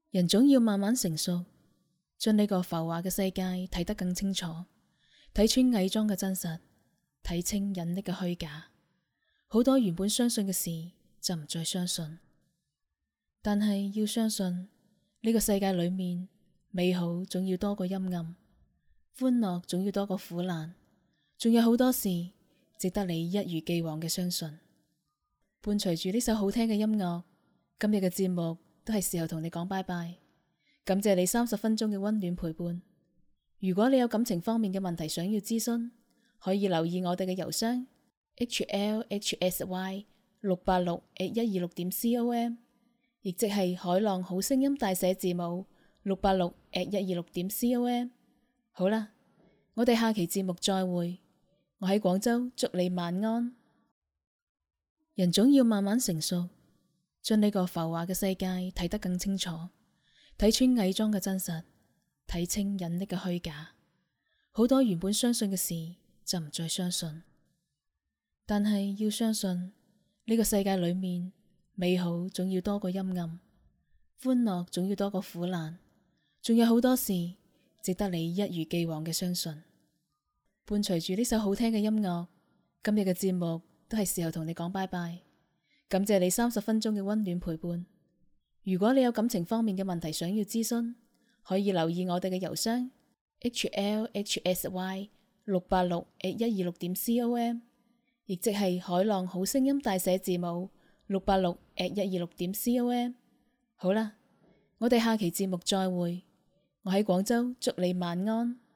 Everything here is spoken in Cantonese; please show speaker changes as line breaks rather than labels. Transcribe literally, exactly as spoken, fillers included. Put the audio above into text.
人總要慢慢成熟，將呢個浮華嘅世界睇得更清楚，睇穿偽裝嘅真實，睇清隱匿嘅虛假。好多原本相信嘅事就唔再相信，但係要相信呢個世界裏面美好總要多過陰暗，歡樂總要多過苦難，仲有好多事值得你一如既往嘅相信。伴隨住呢首好聽嘅音樂，今日嘅節目都係時候同你講拜拜。感謝你三十分鐘嘅溫暖陪伴。如果你有感情方面嘅問題想要諮詢，可以留意我哋嘅郵箱 h l h s y 六八六 at 一二六點 com， 亦即係海浪好聲音大寫字母六八六 at 一二六點 com。 好啦，我哋下期節目再會。我喺廣州，祝你晚安。人總要慢慢成熟，將呢個浮華嘅世界睇得更清楚，睇穿偽裝嘅真實，睇清隱匿嘅虛假。好多原本相信嘅事就唔再相信，但係要相信呢個世界裏面美好總要多過陰暗，歡樂總要多過苦難，仲有好多事值得你一如既往嘅相信。伴隨住呢首好聽嘅音樂，今日嘅節目都係時候同你講拜拜。感謝你三十分鐘嘅溫暖陪伴。如果你有感情方面嘅問題想要諮詢，可以留意我哋嘅郵箱 h l h s y 六八六 at 一二六點 com， 亦即係海浪好聲音大寫字母六八六 at 一二六點 com。 好啦，我哋下期節目再會。我喺廣州，祝你晚安。